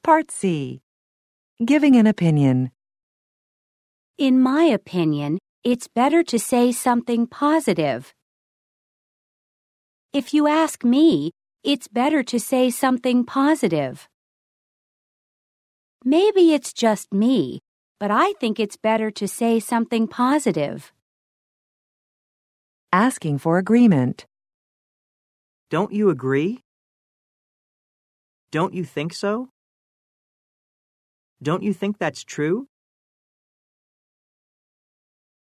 Part C. Giving an opinion. In my opinion, it's better to say something positive. If you ask me, it's better to say something positive. Maybe it's just me, but I think it's better to say something positive. Asking for agreement. Don't you agree? Don't you think so? Don't you think that's true?